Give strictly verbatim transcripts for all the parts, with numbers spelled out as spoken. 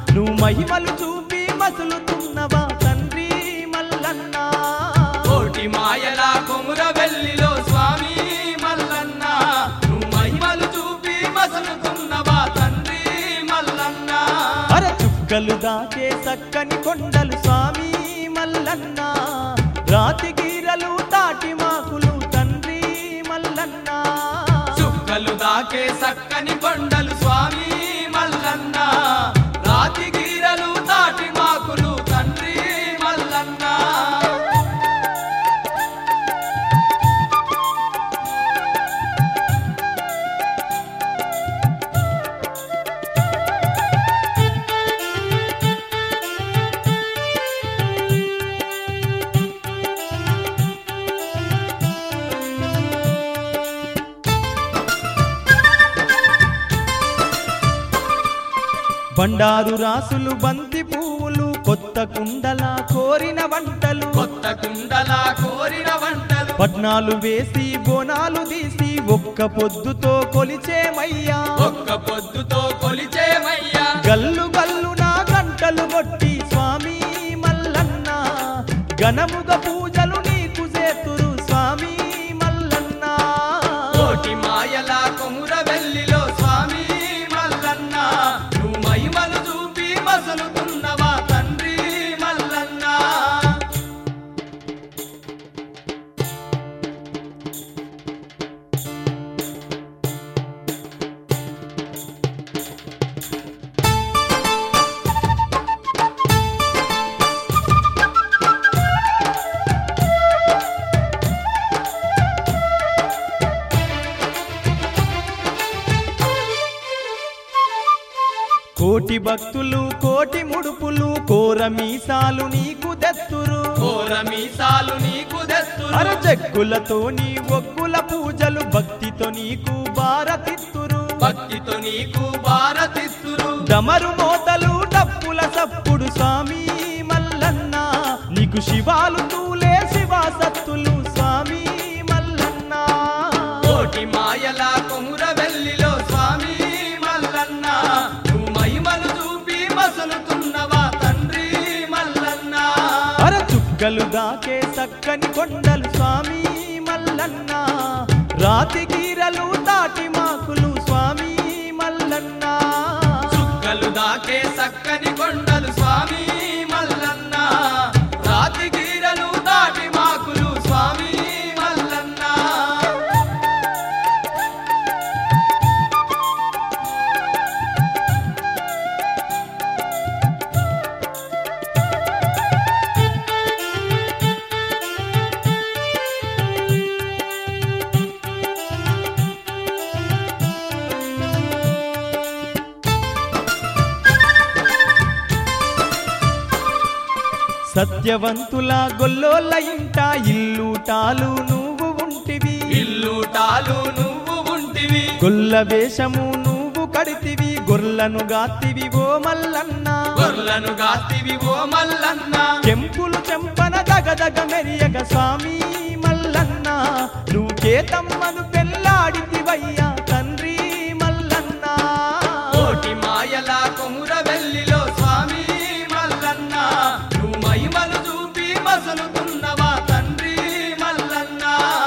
నువ్వు మహిమలు చూపి మసులుతున్నవా తండ్రి మల్లన్న కోటి మాయల కొమురవెల్లిలో స్వామి మల్లన్న నువ్వు మహిమలు చూపి మసులుతున్నవా తండ్రి మల్లన్న అర చుక్కలు దాకే చక్కని కొండలు స్వామి మల్లన్న రాతి గీరలు తాటి మాకులు తండ్రి మల్లన్న చుక్కలు దాకే చక్కని కొండలు స్వామి మల్లన్న రాతి గీరలు తాటి మాకులు తండ్రి మల్లన్న బండారు రాసులు బంతి పువ్వులు కొత్త కుండల కోరిన వంటలు కొత్త కుండల కోరిన వంటలు పట్నాలు వేసి బోనాలు తీసి ఒక్క పొద్దుతో కొలిచేమయ్యా ఒక్క పొద్దుతో కొలిచేమయ్యా గల్లు గల్లు నా గంటలు కొట్టి స్వామి మల్లన్న ఘనముగ పూజలు నీకు చేతురు స్వామి మల్లన్న కోటి మాయల కొమురవెల్లిలో స్వామి మల్లన్న నువ్వు మహిమలు చూపి మసులుతున్నవా తండ్రి మల్లన్న కోటి భక్తులు కోటి ముడుపులు కోర మీసాలు నీకు దెత్తురు కోర మీసాలు నీకు దెత్తురు అర జగ్గులతో నీ ఒగ్గుల పూజలు భక్తితో నీకు భారతిత్తురు భక్తితో నీకు భారతిస్తురు డమరు మోతలు డప్పుల సప్పుడు స్వామి మల్లన్న నీకు శివాలు తూలే శివా సత్తులు స్వామి మల్లన్న కోటి మాయల కొమురవెల్లిలో స్వామి మల్లన్న నువ్వు మహిమలు చూపి మసులుతున్నవా తండ్రి మల్లన్న అర చుక్కలు దాకే చక్కని కొండలు స్వామి మల్లన్న రాతి గీరలు తాటి మాకులు స్వామి మల్లన్న చుక్కలు దాకే చక్కని కొండలు స్వామి మల్లన్న రాతి గీరలు దాటి మాకులు స్వామి మల్లన్న సత్యవంతుల గొల్లోళ్ళ ఇంట ఇల్లుటాలు నువ్వు ఉంటివి ఇల్లుటాలు నువ్వు ఉంటివి గొల్ల వేషము నువ్వు కడితివి గొర్లను గాతివి ఓ మల్లన్న గొర్లను గాతివి ఓ మల్లన్న చెంపులు చెంపన దగదగ మెరియగ స్వామి మల్లన్న నువ్వు కేతమ్మను పెళ్ళాడితివయ్యా తండ్రి మల్లన్న కోటి మాయల కొమురవెల్లిలో స్వామి మల్లన్న నువ్వు మహిమలు చూపి మసులుతున్నవా తండ్రి మల్లన్న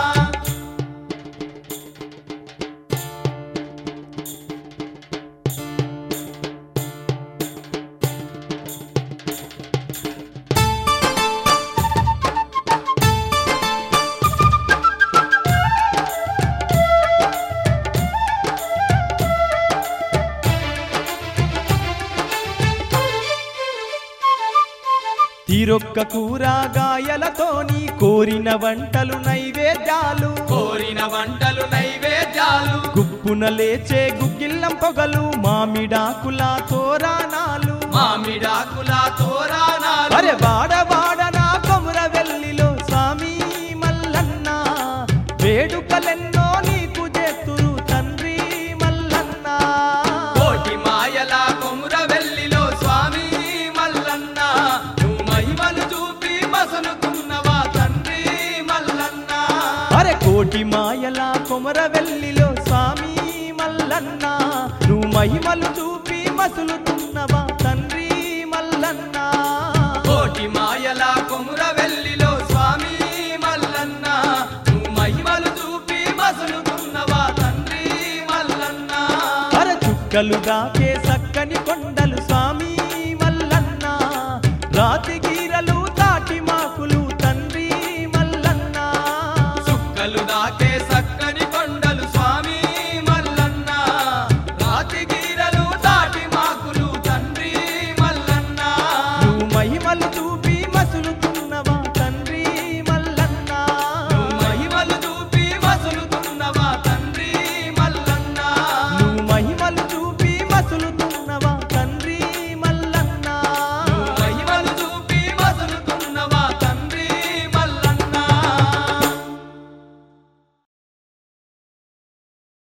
తీరొక్క కూరగాయలతోని కోరిన వంటలు నైవేద్యాలు కోరిన వంటలు నైవేద్యాలు గుప్పున లేచే గుగ్గిల్లం పొగలు మామిడాకుల తోరణాలు మామిడాకుల తోరణాలు అరే వాడ వాడ నా కొమురవెల్లిలో స్వామి మల్లన్న వేడుకలెన్నో నీకు చేతురు తండ్రి మల్లన్న కోటి మాయల కొమురవెల్లిలో స్వామి మల్లన్న నువ్వు మహిమలు చూపి మసులుతున్నవా తండ్రి మల్లన్న అరే కోటి మాయల కొమరవెల్లిలో స్వామి మల్లన్న నువ్వు మహిమలు చూపి మసులుతున్నవా తండ్రి బుగ్గలు దాకే